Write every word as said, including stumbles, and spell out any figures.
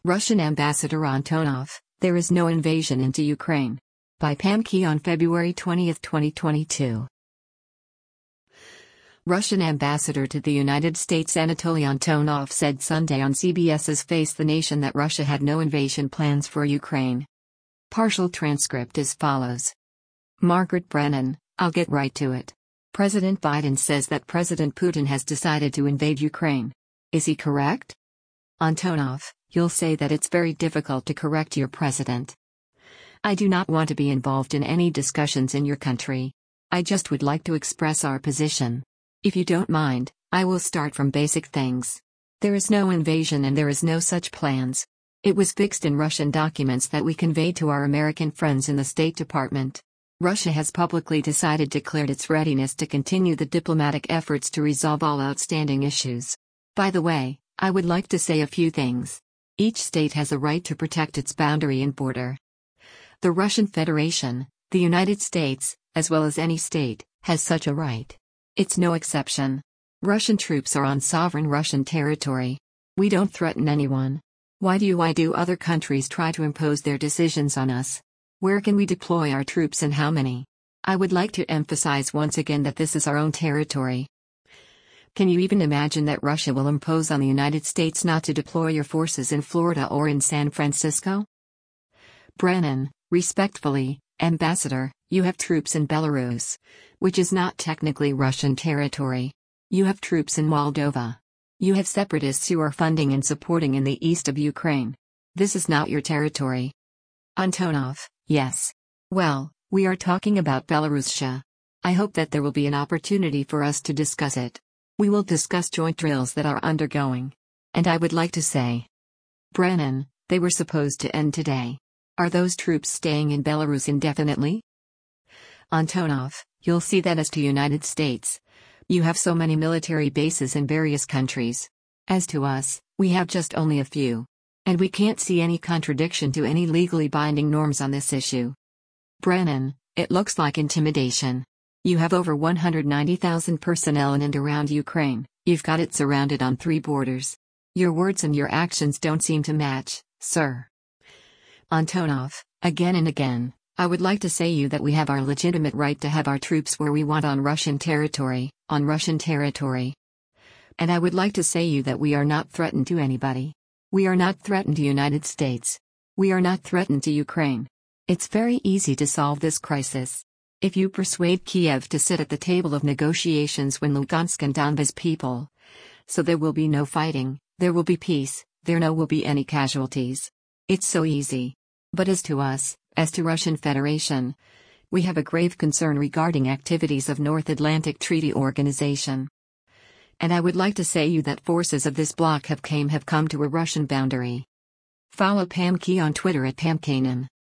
Russian Ambassador Antonov, there is no invasion into Ukraine. By Pam Key on February twentieth, twenty twenty-two. Russian ambassador to the United States Anatoly Antonov said Sunday on CBS's Face the Nation that Russia had no invasion plans for Ukraine. Partial transcript as follows. Margaret Brennan, I'll get right to it. President Biden says that President Putin has decided to invade Ukraine. Is he correct? Antonov, you'll say that it's very difficult to correct your president. I do not want to be involved in any discussions in your country. I just would like to express our position. If you don't mind, I will start from basic things. There is no invasion and there is no such plans. It was fixed in Russian documents that we conveyed to our American friends in the State Department. Russia has publicly decided declared its readiness to continue the diplomatic efforts to resolve all outstanding issues. By the way, I would like to say a few things. Each state has a right to protect its boundary and border. The Russian Federation, the United States, as well as any state, has such a right. It's no exception. Russian troops are on sovereign Russian territory. We don't threaten anyone. Why do why do other countries try to impose their decisions on us? Where can we deploy our troops and how many? I would like to emphasize once again that this is our own territory. Can you even imagine that Russia will impose on the United States not to deploy your forces in Florida or in San Francisco? Brennan, respectfully, Ambassador, you have troops in Belarus, which is not technically Russian territory. You have troops in Moldova. You have separatists who are funding and supporting in the east of Ukraine. This is not your territory. Antonov, yes. Well, we are talking about Belarus. I hope that there will be an opportunity for us to discuss it. We will discuss joint drills that are undergoing. And I would like to say, Brennan, they were supposed to end today. Are those troops staying in Belarus indefinitely? Antonov, you'll see that as to United States. You have so many military bases in various countries. As to us, we have just only a few. And we can't see any contradiction to any legally binding norms on this issue. Brennan, it looks like intimidation. You have over one hundred ninety thousand personnel in and around Ukraine. You've got it surrounded on three borders. Your words and your actions don't seem to match, sir. Antonov, again and again, I would like to say you that we have our legitimate right to have our troops where we want on Russian territory, on Russian territory. And I would like to say you that we are not threatened to anybody. We are not threatened to United States. We are not threatened to Ukraine. It's very easy to solve this crisis. If you persuade Kiev to sit at the table of negotiations with Lugansk and Donbas people. So there will be no fighting, there will be peace, there no will be any casualties. It's so easy. But as to us, as to Russian Federation, we have a grave concern regarding activities of North Atlantic Treaty Organization. And I would like to say you that forces of this bloc have came have come to a Russian boundary. Follow Pam Key on Twitter at Pam Kanan.